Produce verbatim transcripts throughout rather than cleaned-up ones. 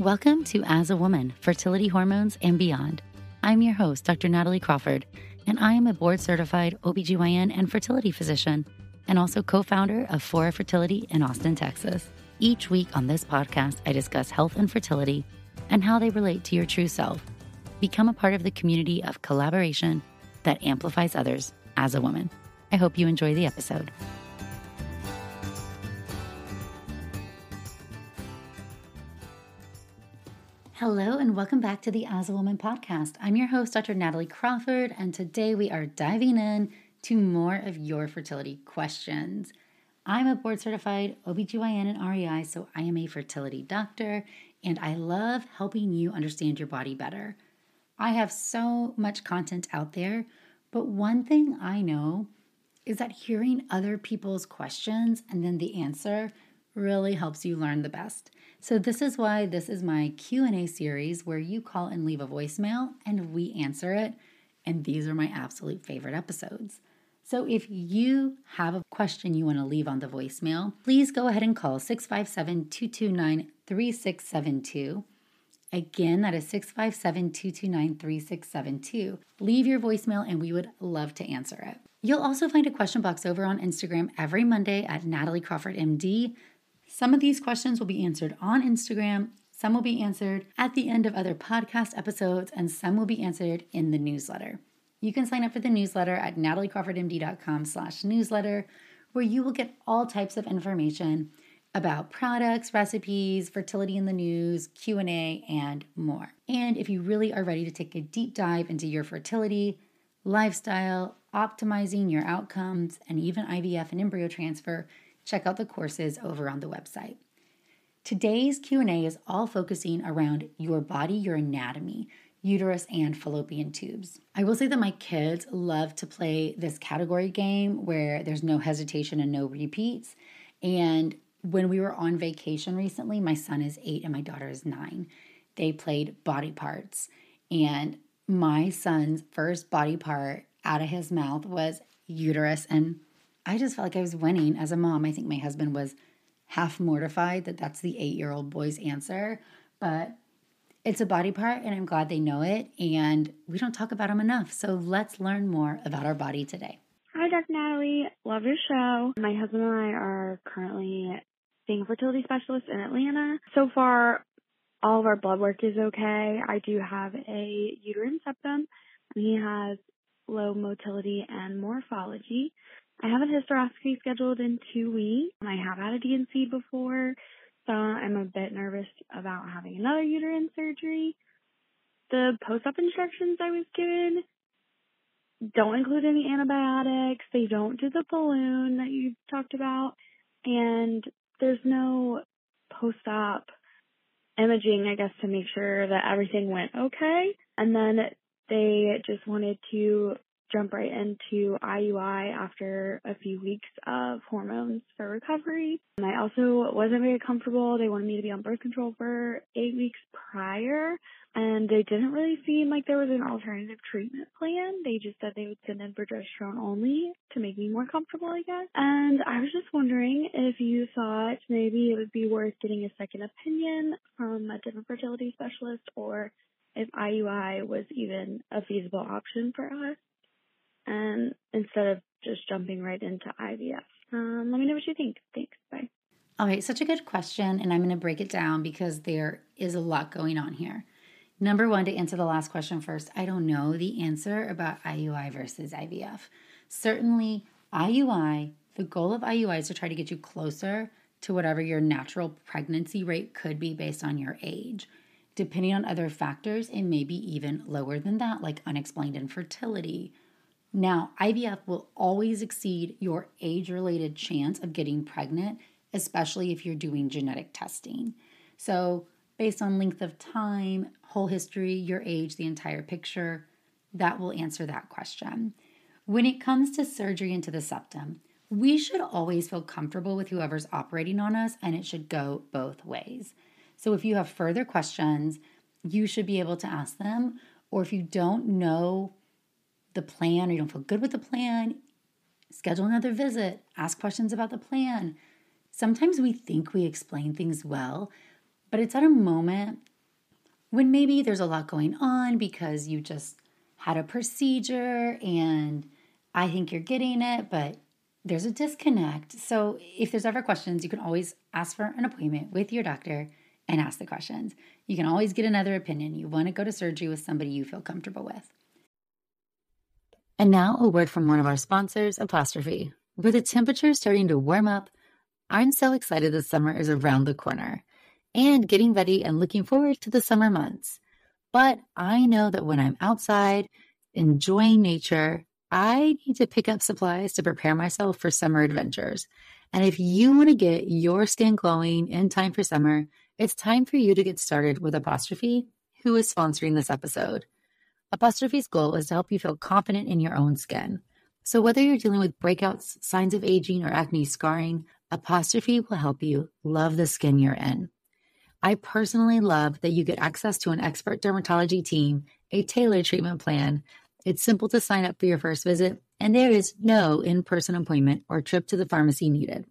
Welcome to As a Woman, Fertility Hormones and Beyond. I'm your host, Doctor Natalie Crawford, and I am a board-certified O B G Y N and fertility physician, and also co-founder of Fora Fertility in Austin, Texas. Each week on this podcast, I discuss health and fertility and how they relate to your true self. Become a part of the community of collaboration that amplifies others as a woman. I hope you enjoy the episode. Hello and welcome back to the As a Woman podcast. I'm your host, Doctor Natalie Crawford, and today we are diving in to more of your fertility questions. I'm a board-certified O B G Y N and R E I, so I am a fertility doctor, and I love helping you understand your body better. I have so much content out there, but one thing I know is that hearing other people's questions and then the answer really helps you learn the best. So this is why this is my Q and A series where you call and leave a voicemail and we answer it. And these are my absolute favorite episodes. So if you have a question you want to leave on the voicemail, please go ahead and call six five seven, two two nine, three six seven two. Again, that is six five seven, two two nine, three six seven two. Leave your voicemail and we would love to answer it. You'll also find a question box over on Instagram every Monday at Natalie Crawford M D. Some of these questions will be answered on Instagram, some will be answered at the end of other podcast episodes, and some will be answered in the newsletter. You can sign up for the newsletter at nataliecrawfordmd.com slash newsletter, where you will get all types of information about products, recipes, fertility in the news, Q and A, and more. And if you really are ready to take a deep dive into your fertility, lifestyle, optimizing your outcomes, and even I V F and embryo transfer, check out the courses over on the website. Today's Q and A is all focusing around your body, your anatomy, uterus, and fallopian tubes. I will say that my kids love to play this category game where there's no hesitation and no repeats. And when we were on vacation recently, my son is eight and my daughter is nine. They played body parts. And my son's first body part out of his mouth was uterus, and I just felt like I was winning as a mom. I think my husband was half mortified that that's the eight-year-old boy's answer, but it's a body part and I'm glad they know it, and we don't talk about them enough. So let's learn more about our body today. Hi, Doctor Natalie. Love your show. My husband and I are currently seeing a fertility specialist in Atlanta. So far, all of our blood work is okay. I do have a uterine septum, and he has low motility and morphology. I have a hysteroscopy scheduled in two weeks. I have had a D and C before, so I'm a bit nervous about having another uterine surgery. The post-op instructions I was given don't include any antibiotics. They don't do the balloon that you talked about, and there's no post-op imaging, I guess, to make sure that everything went okay. And then they just wanted to jump right into I U I after a few weeks of hormones for recovery. And I also wasn't very comfortable. They wanted me to be on birth control for eight weeks prior, and they didn't really seem like there was an alternative treatment plan. They just said they would send in progesterone only to make me more comfortable, I guess. And I was just wondering if you thought maybe it would be worth getting a second opinion from a different fertility specialist, or if I U I was even a feasible option for us, and instead of just jumping right into I V F. Um, let me know what you think. Thanks. Bye. All right, such a good question, and I'm going to break it down because there is a lot going on here. Number one, to answer the last question first, I don't know the answer about I U I versus I V F. Certainly, I U I, the goal of I U I is to try to get you closer to whatever your natural pregnancy rate could be based on your age. Depending on other factors, it may be even lower than that, like unexplained infertility. Now, I V F will always exceed your age-related chance of getting pregnant, especially if you're doing genetic testing. So based on length of time, whole history, your age, the entire picture, that will answer that question. When it comes to surgery into the septum, we should always feel comfortable with whoever's operating on us, and it should go both ways. So if you have further questions, you should be able to ask them, or if you don't know the plan or you don't feel good with the plan, schedule another visit, ask questions about the plan. Sometimes we think we explain things well, but it's at a moment when maybe there's a lot going on because you just had a procedure and I think you're getting it, but there's a disconnect. So if there's ever questions, you can always ask for an appointment with your doctor and ask the questions. You can always get another opinion. You want to go to surgery with somebody you feel comfortable with. And now a word from one of our sponsors, Apostrophe. With the temperature starting to warm up, I'm so excited the summer is around the corner and getting ready and looking forward to the summer months. But I know that when I'm outside enjoying nature, I need to pick up supplies to prepare myself for summer adventures. And if you want to get your skin glowing in time for summer, it's time for you to get started with Apostrophe, who is sponsoring this episode. Apostrophe's goal is to help you feel confident in your own skin. So whether you're dealing with breakouts, signs of aging, or acne scarring, Apostrophe will help you love the skin you're in. I personally love that you get access to an expert dermatology team, a tailored treatment plan. It's simple to sign up for your first visit, and there is no in-person appointment or trip to the pharmacy needed.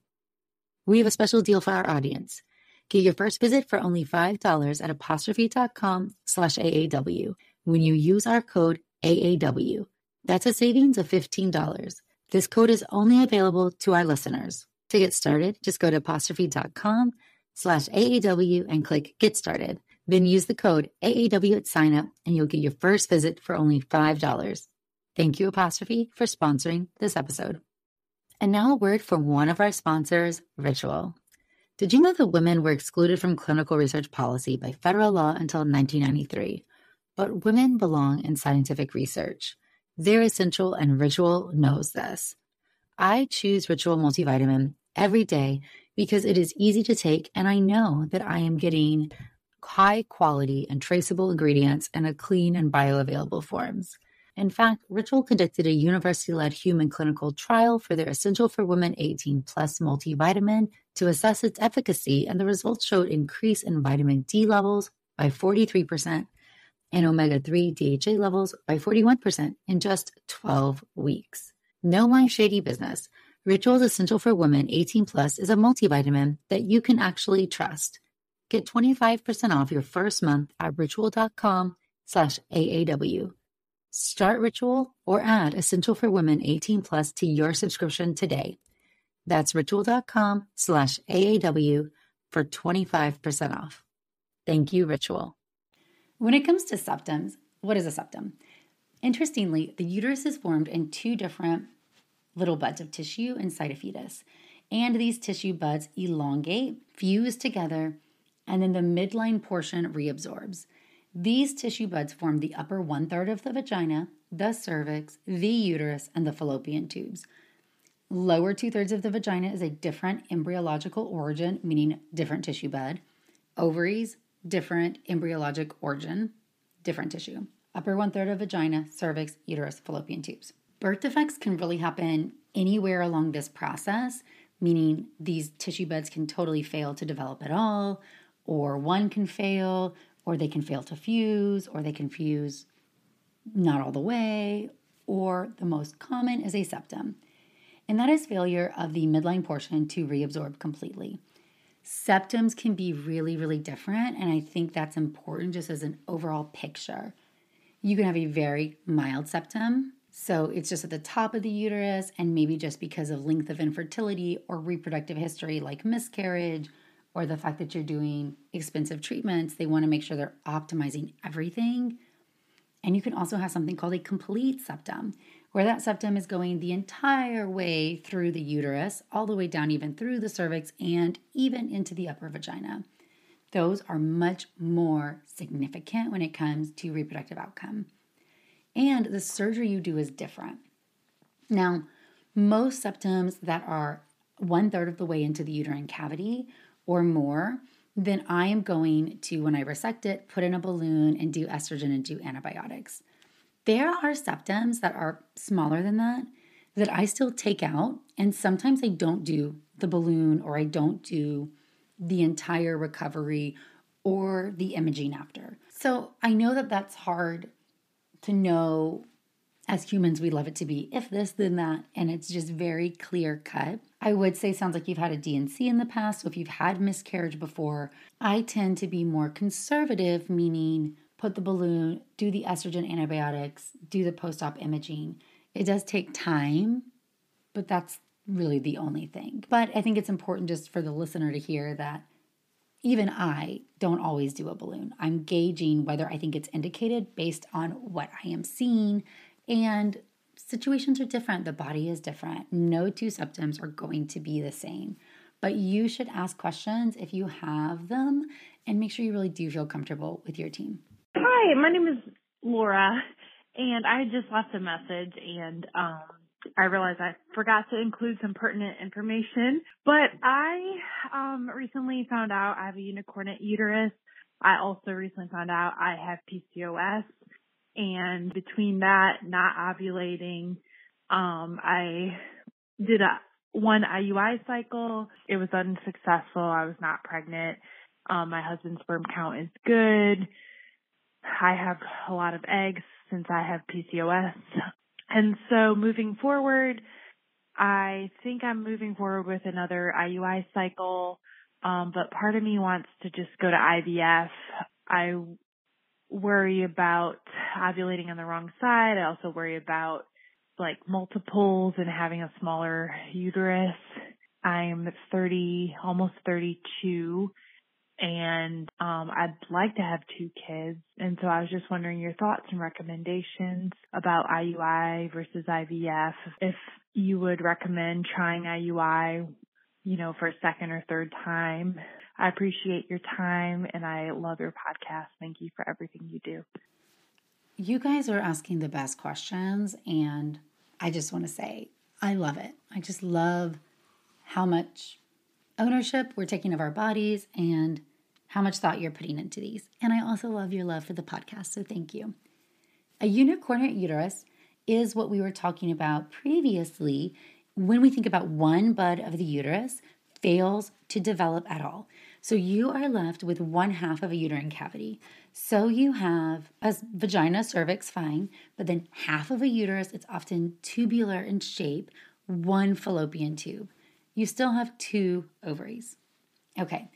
We have a special deal for our audience. Get your first visit for only five dollars at apostrophe.com slash AAW when you use our code A A W. That's a savings of fifteen dollars. This code is only available to our listeners. To get started, just go to apostrophe.com slash AAW and click Get Started. Then use the code A A W at sign up and you'll get your first visit for only five dollars. Thank you, Apostrophe, for sponsoring this episode. And now a word from one of our sponsors, Ritual. Did you know that women were excluded from clinical research policy by federal law until nineteen ninety-three? But women belong in scientific research. They're essential and Ritual knows this. I choose Ritual multivitamin every day because it is easy to take and I know that I am getting high quality and traceable ingredients in a clean and bioavailable forms. In fact, Ritual conducted a university-led human clinical trial for their Essential for Women eighteen plus multivitamin to assess its efficacy, and the results showed increase in vitamin D levels by forty-three percent and omega three D H A levels by forty-one percent in just twelve weeks. No my shady business. Ritual's Essential for Women eighteen plus is a multivitamin that you can actually trust. Get twenty-five percent off your first month at ritual.com slash AAW. Start Ritual or add Essential for Women eighteen plus to your subscription today. That's ritual.com slash AAW for twenty-five percent off. Thank you, Ritual. When it comes to septums, what is a septum? Interestingly, the uterus is formed in two different little buds of tissue inside a fetus. And these tissue buds elongate, fuse together, and then the midline portion reabsorbs. These tissue buds form the upper one-third of the vagina, the cervix, the uterus, and the fallopian tubes. Lower two-thirds of the vagina is a different embryological origin, meaning different tissue bud. Ovaries, different embryologic origin, different tissue. Upper one-third of vagina, cervix, uterus, fallopian tubes. Birth defects can really happen anywhere along this process, meaning these tissue buds can totally fail to develop at all, or one can fail, or they can fail to fuse, or they can fuse not all the way, or the most common is a septum. And that is failure of the midline portion to reabsorb completely. Septums can be really, really different, and I think that's important just as an overall picture. You can have a very mild septum, so it's just at the top of the uterus, and maybe just because of length of infertility or reproductive history like miscarriage, or the fact that you're doing expensive treatments, they want to make sure they're optimizing everything. And you can also have something called a complete septum, where that septum is going the entire way through the uterus, all the way down even through the cervix and even into the upper vagina. Those are much more significant when it comes to reproductive outcome. And the surgery you do is different. Now, most septums that are one third of the way into the uterine cavity or more, then I am going to, when I resect it, put in a balloon and do estrogen and do antibiotics. There are septums that are smaller than that, that I still take out, and sometimes I don't do the balloon or I don't do the entire recovery or the imaging after. So I know that that's hard to know As humans, we love it to be if this, then that, and it's just very clear cut. I would say sounds like you've had a D and C in the past, so if you've had miscarriage before, I tend to be more conservative, meaning put the balloon, do the estrogen antibiotics, do the post-op imaging. It does take time, but that's really the only thing. But I think it's important just for the listener to hear that even I don't always do a balloon. I'm gauging whether I think it's indicated based on what I am seeing, and situations are different. The body is different. No two symptoms are going to be the same. But you should ask questions if you have them and make sure you really do feel comfortable with your team. Hi, my name is Laura, and I just left a message, and um, I realized I forgot to include some pertinent information. But I um, recently found out I have a unicornate uterus. I also recently found out I have P C O S. And between that, not ovulating, um, I did a one I U I cycle. It was unsuccessful. I was not pregnant. Um, my husband's sperm count is good. I have a lot of eggs since I have P C O S. And so moving forward, I think I'm moving forward with another I U I cycle. Um, but part of me wants to just go to I V F. I worry about ovulating on the wrong side. I also worry about like multiples and having a smaller uterus. I'm thirty, almost thirty-two, and um, I'd like to have two kids. And so I was just wondering your thoughts and recommendations about I U I versus I V F. If you would recommend trying I U I, you know, for a second or third time. I appreciate your time, and I love your podcast. Thank you for everything you do. You guys are asking the best questions, and I just want to say I love it. I just love how much ownership we're taking of our bodies and how much thought you're putting into these. And I also love your love for the podcast, so thank you. A unicornate uterus is what we were talking about previously when we think about one bud of the uterus fails to develop at all. So you are left with one half of a uterine cavity. So you have a vagina, cervix, fine, but then half of a uterus, it's often tubular in shape, one fallopian tube. You still have two ovaries. Okay,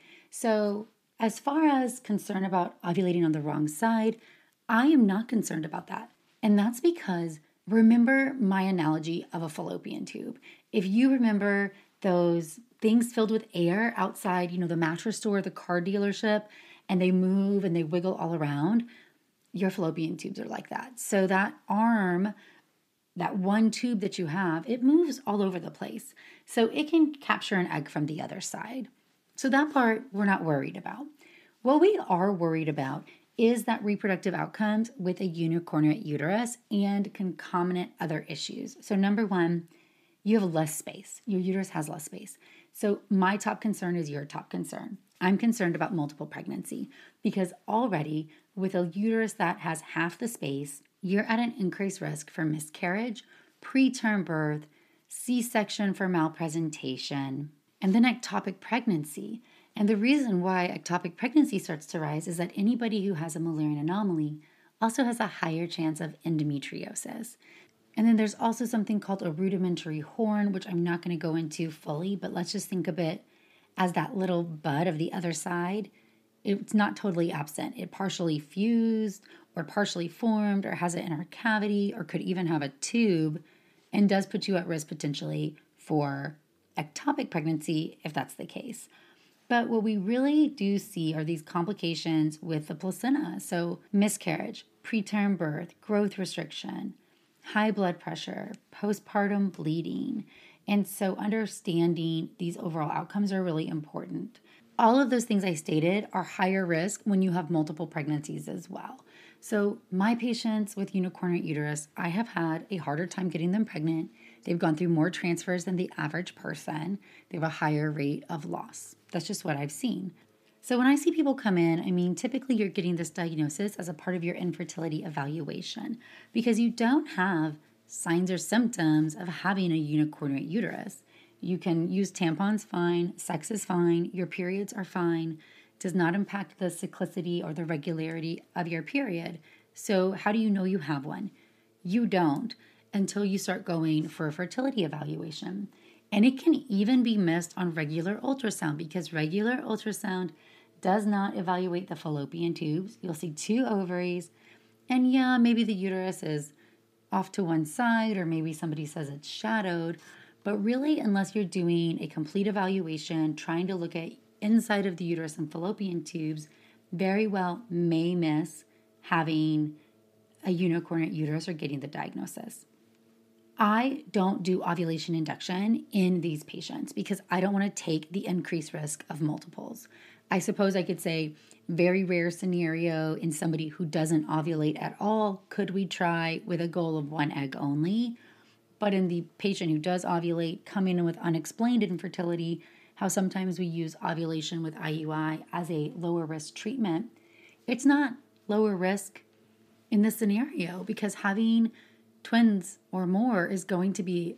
so as far as concern about ovulating on the wrong side, I am not concerned about that. And that's because remember my analogy of a fallopian tube. If you remember those things filled with air outside, you know, the mattress store, the car dealership, and they move and they wiggle all around, your fallopian tubes are like that. So that arm, that one tube that you have, it moves all over the place. So it can capture an egg from the other side. So that part we're not worried about. What we are worried about is that reproductive outcomes with a unicornate uterus and concomitant other issues. So number one, you have less space. Your uterus has less space. So my top concern is your top concern. I'm concerned about multiple pregnancy because already with a uterus that has half the space, you're at an increased risk for miscarriage, preterm birth, C-section for malpresentation, and then ectopic pregnancy. And the reason why ectopic pregnancy starts to rise is that anybody who has a Mullerian anomaly also has a higher chance of endometriosis. And then there's also something called a rudimentary horn, which I'm not going to go into fully, but let's just think of it as that little bud of the other side. It's not totally absent. It partially fused or partially formed or has an inner cavity or could even have a tube and does put you at risk potentially for ectopic pregnancy if that's the case. But what we really do see are these complications with the placenta. So miscarriage, preterm birth, growth restriction, high blood pressure, postpartum bleeding. And so understanding these overall outcomes are really important. All of those things I stated are higher risk when you have multiple pregnancies as well. So my patients with unicornate uterus, I have had a harder time getting them pregnant. They've gone through more transfers than the average person. They have a higher rate of loss. That's just what I've seen. So when I see people come in, I mean, typically you're getting this diagnosis as a part of your infertility evaluation because you don't have signs or symptoms of having a unicornate uterus. You can use tampons fine, sex is fine, your periods are fine, does not impact the cyclicity or the regularity of your period. So how do you know you have one? You don't until you start going for a fertility evaluation. And it can even be missed on regular ultrasound because regular ultrasound does not evaluate the fallopian tubes. You'll see two ovaries, and yeah, maybe the uterus is off to one side, or maybe somebody says it's shadowed. But really, unless you're doing a complete evaluation, trying to look at inside of the uterus and fallopian tubes, very well may miss having a unicornate uterus or getting the diagnosis. I don't do ovulation induction in these patients because I don't want to take the increased risk of multiples. I suppose I could say very rare scenario in somebody who doesn't ovulate at all, could we try with a goal of one egg only? But in the patient who does ovulate, coming in with unexplained infertility, how sometimes we use ovulation with I U I as a lower risk treatment, it's not lower risk in this scenario because having twins or more is going to be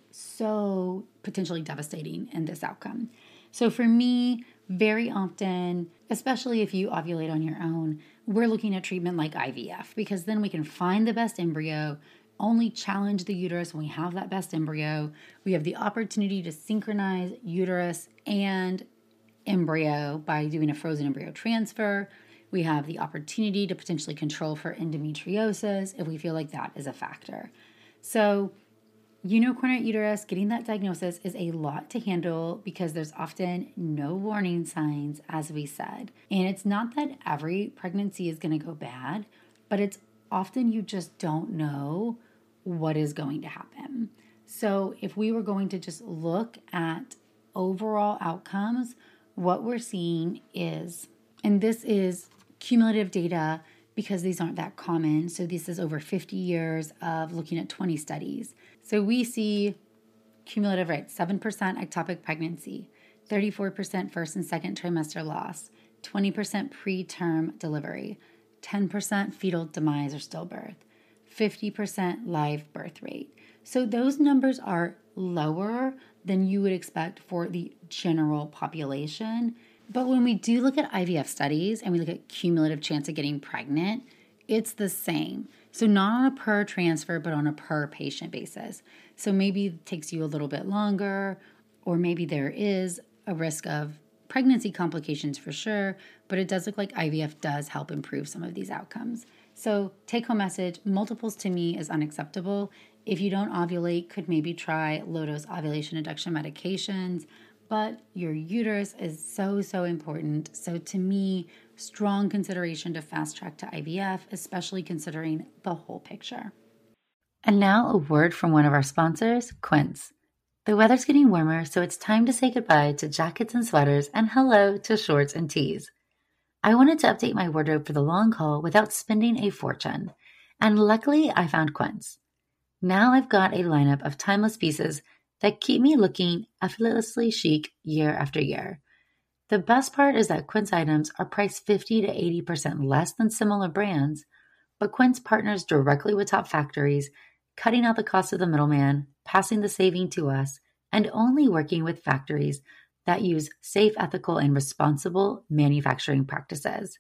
so potentially devastating in this outcome. So for me, very often, especially if you ovulate on your own, we're looking at treatment like I V F because then we can find the best embryo, only challenge the uterus when we have that best embryo. We have the opportunity to synchronize uterus and embryo by doing a frozen embryo transfer. We have the opportunity to potentially control for endometriosis if we feel like that is a factor. So unicornate uterus, getting that diagnosis is a lot to handle because there's often no warning signs, as we said. And it's not that every pregnancy is going to go bad, but it's often you just don't know what is going to happen. So if we were going to just look at overall outcomes, what we're seeing is, and this is cumulative data because these aren't that common. So this is over fifty years of looking at twenty studies. So we see cumulative rates, seven percent ectopic pregnancy, thirty-four percent first and second trimester loss, twenty percent preterm delivery, ten percent fetal demise or stillbirth, fifty percent live birth rate. So those numbers are lower than you would expect for the general population. But when we do look at I V F studies and we look at cumulative chance of getting pregnant, it's the same. So not on a per transfer, but on a per patient basis. So maybe it takes you a little bit longer, or maybe there is a risk of pregnancy complications for sure, but it does look like I V F does help improve some of these outcomes. So take home message, multiples to me is unacceptable. If you don't ovulate, could maybe try low-dose ovulation induction medications, but your uterus is so, so important. So to me, strong consideration to fast track to I V F, especially considering the whole picture. And now a word from one of our sponsors, Quince. The weather's getting warmer, so it's time to say goodbye to jackets and sweaters and hello to shorts and tees. I wanted to update my wardrobe for the long haul without spending a fortune, and luckily I found Quince. Now I've got a lineup of timeless pieces that keep me looking effortlessly chic year after year. The best part is that Quince items are priced fifty to eighty percent less than similar brands, but Quince partners directly with top factories, cutting out the cost of the middleman, passing the saving to us, and only working with factories that use safe, ethical, and responsible manufacturing practices.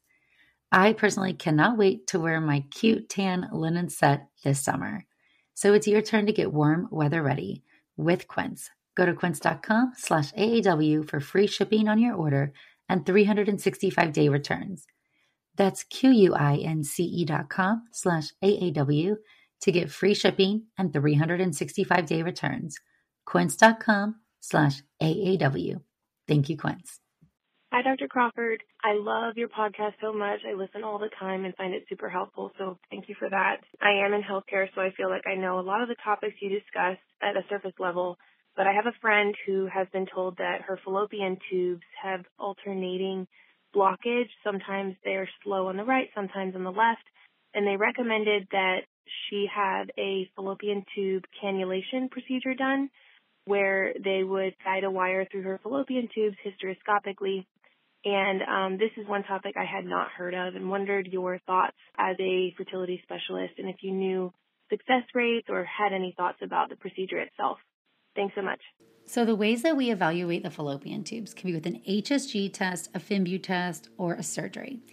I personally cannot wait to wear my cute tan linen set this summer. So it's your turn to get warm weather ready with Quince. Go to quince.com slash AAW for free shipping on your order and three hundred sixty-five day returns. That's Q-U-I-N-C-E dot com slash AAW to get free shipping and three hundred sixty-five day returns. Quince.com slash AAW. Thank you, Quince. Hi, Doctor Crawford. I love your podcast so much. I listen all the time and find it super helpful, so thank you for that. I am in healthcare, so I feel like I know a lot of the topics you discuss at a surface level, but I have a friend who has been told that her fallopian tubes have alternating blockage. Sometimes they're slow on the right, sometimes on the left, and they recommended that she have a fallopian tube cannulation procedure done where they would guide a wire through her fallopian tubes hysteroscopically. And um, this is one topic I had not heard of and wondered your thoughts as a fertility specialist and if you knew success rates or had any thoughts about the procedure itself. Thanks so much. So the ways that we evaluate the fallopian tubes can be with an H S G test, a FIMBU test, or a surgery.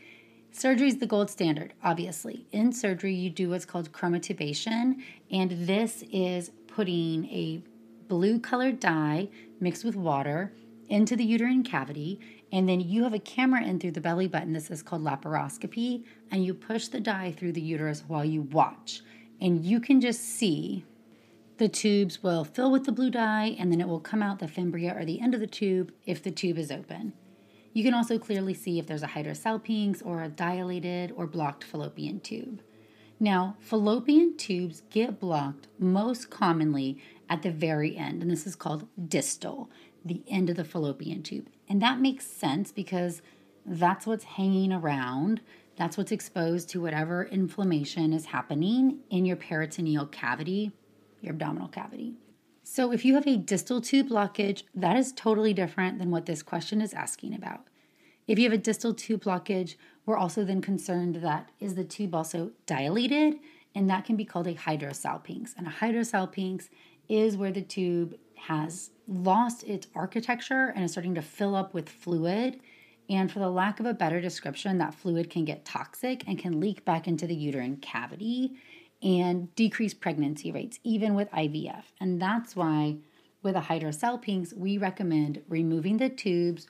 Surgery is the gold standard, obviously. In surgery, you do what's called chromatubation, and this is putting a blue-colored dye mixed with water into the uterine cavity, and then you have a camera in through the belly button. This is called laparoscopy, and you push the dye through the uterus while you watch. And you can just see the tubes will fill with the blue dye, and then it will come out the fimbria or the end of the tube if the tube is open. You can also clearly see if there's a hydrosalpinx or a dilated or blocked fallopian tube. Now, fallopian tubes get blocked most commonly at the very end, and this is called distal, the end of the fallopian tube. And that makes sense because that's what's hanging around. That's what's exposed to whatever inflammation is happening in your peritoneal cavity, your abdominal cavity. So if you have a distal tube blockage, that is totally different than what this question is asking about. If you have a distal tube blockage, we're also then concerned that is the tube also dilated, and that can be called a hydrosalpinx. And a hydrosalpinx is where the tube has lost its architecture and is starting to fill up with fluid. And for the lack of a better description, that fluid can get toxic and can leak back into the uterine cavity and decrease pregnancy rates, even with I V F. And that's why with a hydrosalpinx, we recommend removing the tubes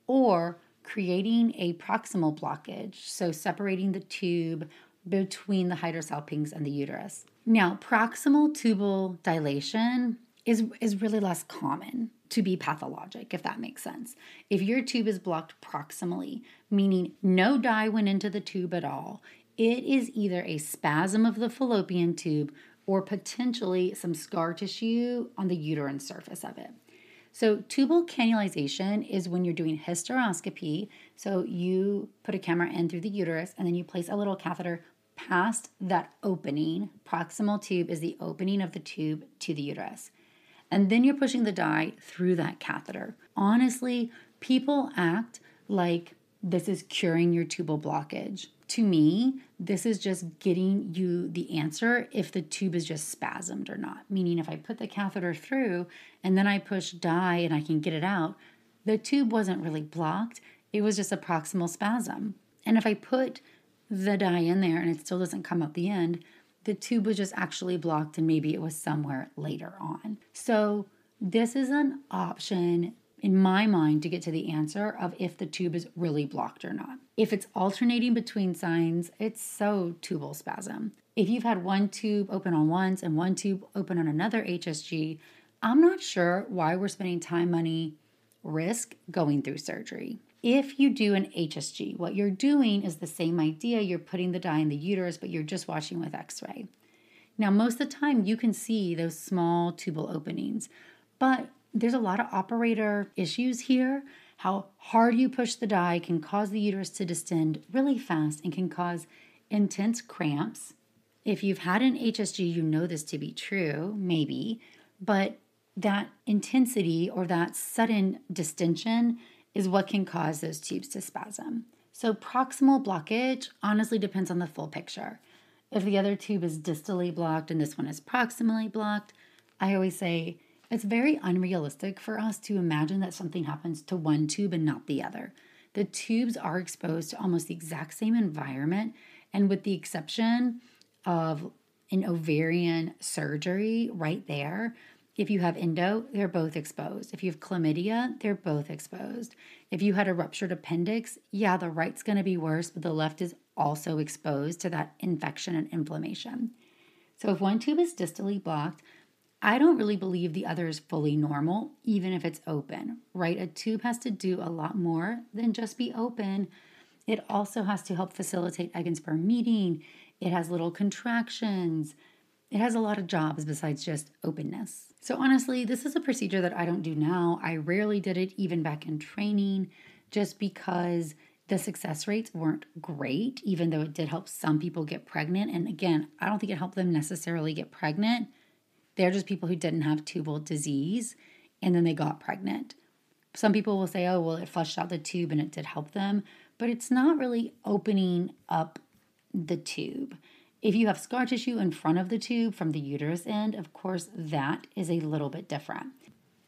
or creating a proximal blockage, so separating the tube between the hydrosalpinx and the uterus. Now, proximal tubal dilation is, is really less common to be pathologic, if that makes sense. If your tube is blocked proximally, meaning no dye went into the tube at all, it is either a spasm of the fallopian tube or potentially some scar tissue on the uterine surface of it. So tubal cannulization is when you're doing hysteroscopy. So you put a camera in through the uterus and then you place a little catheter past that opening. Proximal tube is the opening of the tube to the uterus. And then you're pushing the dye through that catheter. Honestly, people act like this is curing your tubal blockage. To me, this is just getting you the answer if the tube is just spasmed or not. Meaning if I put the catheter through and then I push dye and I can get it out, the tube wasn't really blocked. It was just a proximal spasm. And if I put the dye in there and it still doesn't come out the end, the tube was just actually blocked and maybe it was somewhere later on. So this is an option in my mind to get to the answer of if the tube is really blocked or not. If it's alternating between signs, it's so tubal spasm. If you've had one tube open on once and one tube open on another H S G, I'm not sure why we're spending time, money, risk going through surgery. If you do an H S G, what you're doing is the same idea. You're putting the dye in the uterus, but you're just watching with x-ray. Now, most of the time you can see those small tubal openings, but there's a lot of operator issues here. How hard you push the dye can cause the uterus to distend really fast and can cause intense cramps. If you've had an H S G, you know this to be true, maybe, but that intensity or that sudden distension is what can cause those tubes to spasm. So proximal blockage honestly depends on the full picture. If the other tube is distally blocked and this one is proximally blocked, I always say it's very unrealistic for us to imagine that something happens to one tube and not the other. The tubes are exposed to almost the exact same environment, and with the exception of an ovarian surgery right there, if you have endo, they're both exposed. If you have chlamydia, they're both exposed. If you had a ruptured appendix, yeah, the right's going to be worse, but the left is also exposed to that infection and inflammation. So if one tube is distally blocked, I don't really believe the other is fully normal, even if it's open, right? A tube has to do a lot more than just be open. It also has to help facilitate egg and sperm meeting. It has little contractions. It has a lot of jobs besides just openness. So honestly, this is a procedure that I don't do now. I rarely did it even back in training just because the success rates weren't great, even though it did help some people get pregnant. And again, I don't think it helped them necessarily get pregnant. They're just people who didn't have tubal disease and then they got pregnant. Some people will say, oh, well, it flushed out the tube and it did help them, but it's not really opening up the tube. If you have scar tissue in front of the tube from the uterus end, of course, that is a little bit different.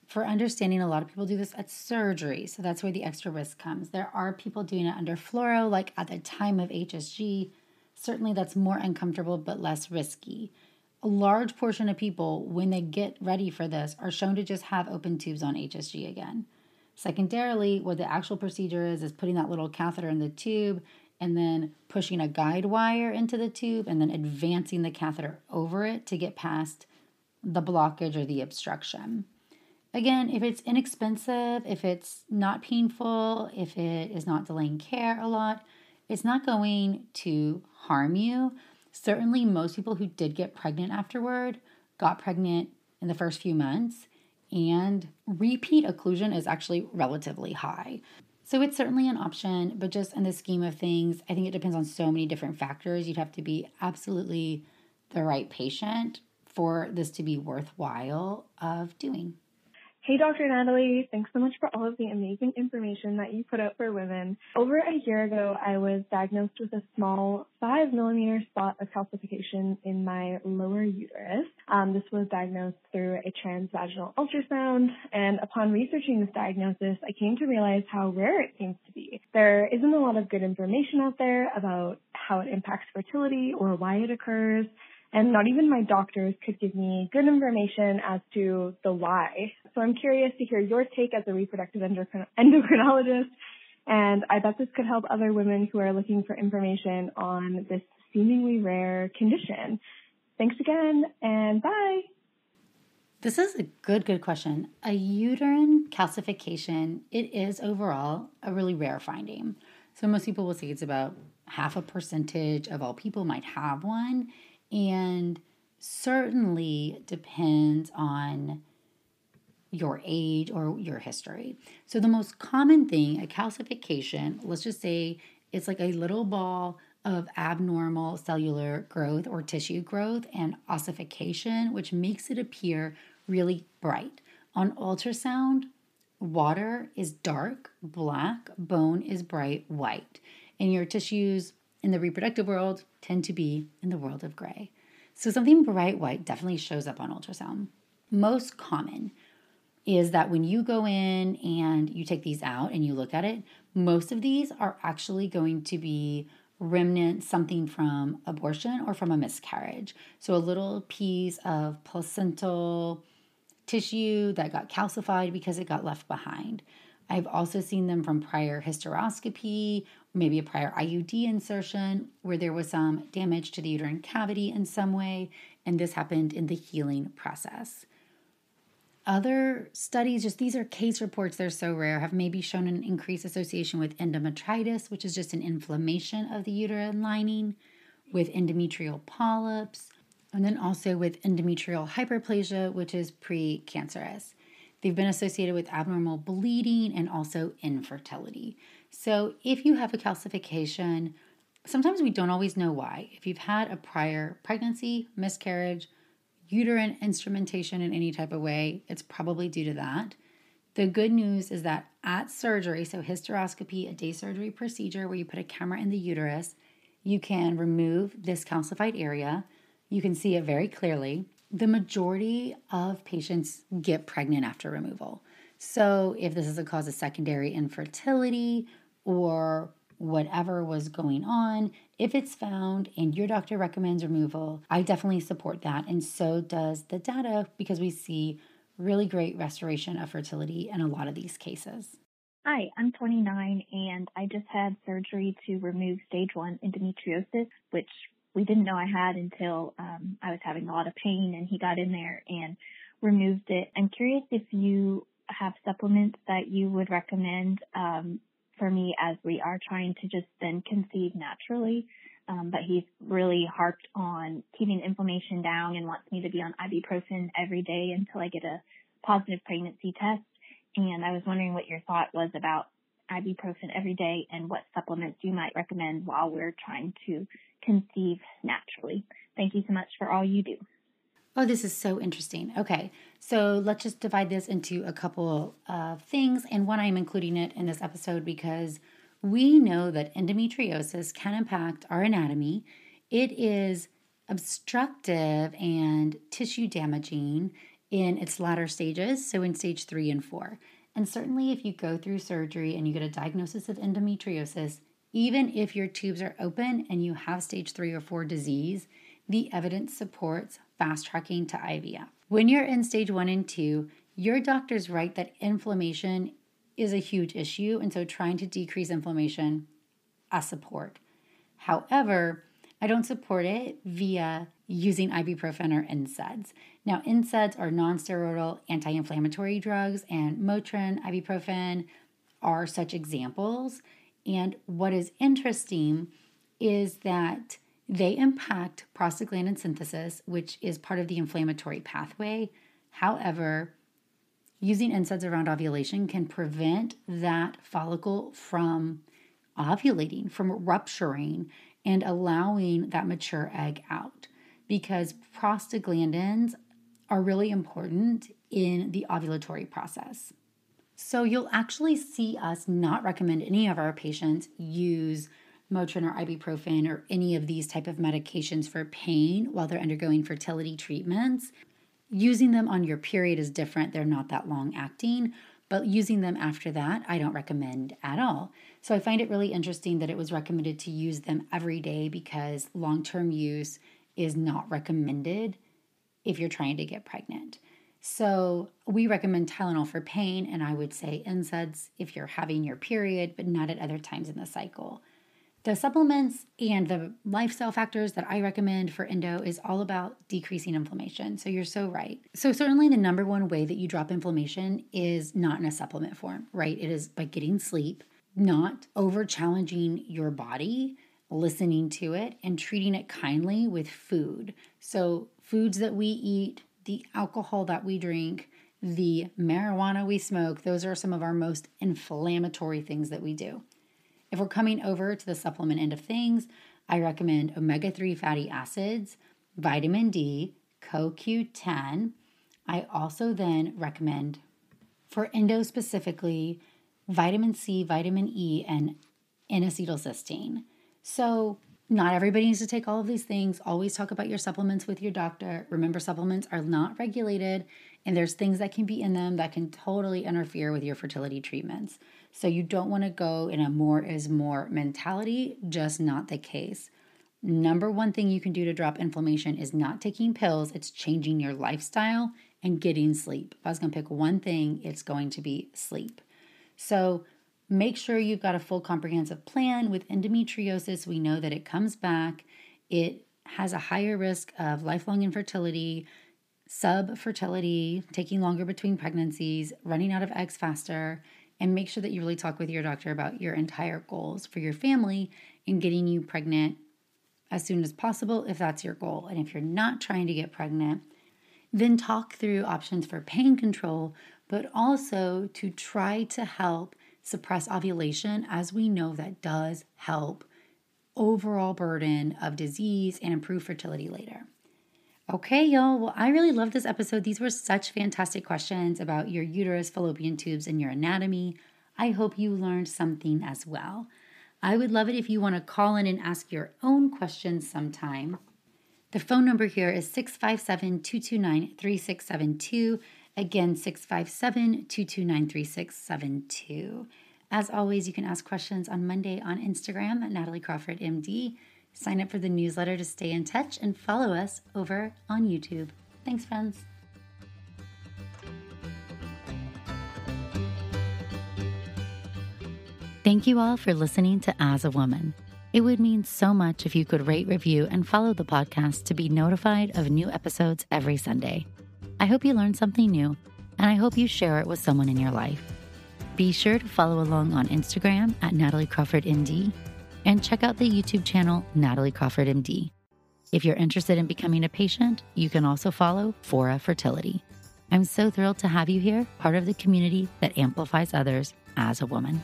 for understanding, a lot of people do this at surgery, so that's where the extra risk comes. There are people doing it under fluoro, like at the time of H S G. Certainly that's more uncomfortable but less risky. A large portion of people, when they get ready for this, are shown to just have open tubes on H S G again. Secondarily, what the actual procedure is, is putting that little catheter in the tube and then pushing a guide wire into the tube and then advancing the catheter over it to get past the blockage or the obstruction. Again, if it's inexpensive, if it's not painful, if it is not delaying care a lot, it's not going to harm you. Certainly, most people who did get pregnant afterward got pregnant in the first few months, and repeat occlusion is actually relatively high. So it's certainly an option, but just in the scheme of things, I think it depends on so many different factors. You'd have to be absolutely the right patient for this to be worthwhile of doing. Hey, Doctor Natalie. Thanks so much for all of the amazing information that you put out for women. Over a year ago, I was diagnosed with a small five millimeter spot of calcification in my lower uterus. Um, this was diagnosed through a transvaginal ultrasound, and upon researching this diagnosis, I came to realize how rare it seems to be. There isn't a lot of good information out there about how it impacts fertility or why it occurs. And not even my doctors could give me good information as to the why. So I'm curious to hear your take as a reproductive endocrin- endocrinologist, and I bet this could help other women who are looking for information on this seemingly rare condition. Thanks again, and bye. This is a good, good question. A uterine calcification, it is overall a really rare finding. So most people will say it's about half a percentage of all people might have one. And certainly depends on your age or your history. So the most common thing, a calcification, let's just say it's like a little ball of abnormal cellular growth or tissue growth and ossification, which makes it appear really bright. On ultrasound, water is dark black, bone is bright white, and your tissues in the reproductive world tend to be in the world of gray. So something bright white definitely shows up on ultrasound. Most common is that when you go in and you take these out and you look at it, most of these are actually going to be remnants, something from abortion or from a miscarriage. So a little piece of placental tissue that got calcified because it got left behind. I've also seen them from prior hysteroscopy, maybe a prior I U D insertion where there was some damage to the uterine cavity in some way, and this happened in the healing process. Other studies, just these are case reports, they're so rare, have maybe shown an increased association with endometritis, which is just an inflammation of the uterine lining, with endometrial polyps, and then also with endometrial hyperplasia, which is precancerous. They've been associated with abnormal bleeding and also infertility. So if you have a calcification, sometimes we don't always know why. If you've had a prior pregnancy, miscarriage, uterine instrumentation in any type of way, it's probably due to that. The good news is that at surgery, so hysteroscopy, a day surgery procedure where you put a camera in the uterus, you can remove this calcified area. You can see it very clearly. The majority of patients get pregnant after removal. So if this is a cause of secondary infertility or whatever was going on, if it's found and your doctor recommends removal, I definitely support that. And so does the data, because we see really great restoration of fertility in a lot of these cases. Hi, I'm twenty-nine and I just had surgery to remove stage one endometriosis, which we didn't know I had until um, I was having a lot of pain, and he got in there and removed it. I'm curious if you have supplements that you would recommend um, for me as we are trying to just then conceive naturally. Um, but he's really harped on keeping inflammation down and wants me to be on ibuprofen every day until I get a positive pregnancy test. And I was wondering what your thought was about ibuprofen every day and what supplements you might recommend while we're trying to conceive naturally. Thank you so much for all you do. Oh, this is so interesting. Okay, so let's just divide this into a couple of things. And one, I'm including it in this episode because we know that endometriosis can impact our anatomy. It is obstructive and tissue damaging. in its latter stages, so in stage three and four. And certainly if you go through surgery and you get a diagnosis of endometriosis, even if your tubes are open and you have stage three or four disease, the evidence supports fast tracking to I V F. When you're in stage one and two, your doctor's right that inflammation is a huge issue, and so trying to decrease inflammation, I support. However, I don't support it via using ibuprofen or N SAIDs. Now, N SAIDs are non-steroidal anti-inflammatory drugs, and Motrin, ibuprofen are such examples. And what is interesting is that they impact prostaglandin synthesis, which is part of the inflammatory pathway. However, using N SAIDs around ovulation can prevent that follicle from ovulating, from rupturing, and allowing that mature egg out, because prostaglandins are really important in the ovulatory process. So you'll actually see us not recommend any of our patients use Motrin or ibuprofen or any of these type of medications for pain while they're undergoing fertility treatments. Using them on your period is different. They're not that long acting, but using them after that, I don't recommend at all. So I find it really interesting that it was recommended to use them every day, because long-term use is not recommended if you're trying to get pregnant. So we recommend Tylenol for pain, and I would say N SAIDs if you're having your period, but not at other times in the cycle. The supplements and the lifestyle factors that I recommend for endo is all about decreasing inflammation. So you're so right. So certainly the number one way that you drop inflammation is not in a supplement form, right? It is by getting sleep, not over challenging your body, listening to it, and treating it kindly with food. So foods that we eat, the alcohol that we drink, the marijuana we smoke, those are some of our most inflammatory things that we do. If we're coming over to the supplement end of things, I recommend omega three fatty acids, vitamin D, C O Q ten. I also then recommend, for endo specifically, vitamin C, vitamin E, and N-acetylcysteine. So not everybody needs to take all of these things. Always talk about your supplements with your doctor. Remember, supplements are not regulated, and there's things that can be in them that can totally interfere with your fertility treatments. So you don't want to go in a more is more mentality, just not the case. Number one thing you can do to drop inflammation is not taking pills. It's changing your lifestyle and getting sleep. If I was going to pick one thing, it's going to be sleep. So make sure you've got a full comprehensive plan. With endometriosis, we know that it comes back. It has a higher risk of lifelong infertility, subfertility, taking longer between pregnancies, running out of eggs faster, and make sure that you really talk with your doctor about your entire goals for your family and getting you pregnant as soon as possible if that's your goal. And if you're not trying to get pregnant, then talk through options for pain control, but also to try to help suppress ovulation, as we know that does help overall burden of disease and improve fertility later. Okay, y'all. Well, I really love this episode. These were such fantastic questions about your uterus, fallopian tubes, and your anatomy. I hope you learned something as well. I would love it if you want to call in and ask your own questions sometime. The phone number here is six five seven, two two nine, three six seven two. Again, six five seven, two two nine, three six seven two. As always, you can ask questions on Monday on Instagram at Natalie Crawford M D. Sign up for the newsletter to stay in touch, and follow us over on YouTube. Thanks, friends. Thank you all for listening to As a Woman. It would mean so much if you could rate, review, and follow the podcast to be notified of new episodes every Sunday. I hope you learned something new, and I hope you share it with someone in your life. Be sure to follow along on Instagram at Natalie Crawford M D, and check out the YouTube channel Natalie Crawford M D. If you're interested in becoming a patient, you can also follow Fora Fertility. I'm so thrilled to have you here, part of the community that amplifies others as a woman.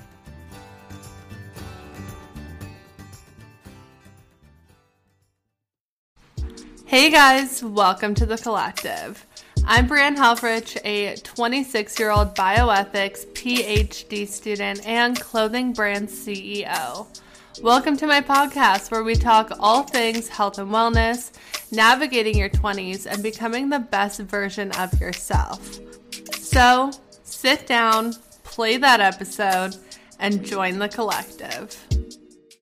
Hey guys, welcome to The Collective. I'm Brianne Helfrich, a twenty-six-year-old bioethics P H D student and clothing brand C E O. Welcome to my podcast where we talk all things health and wellness, navigating your twenties, and becoming the best version of yourself. So, sit down, play that episode, and join the collective.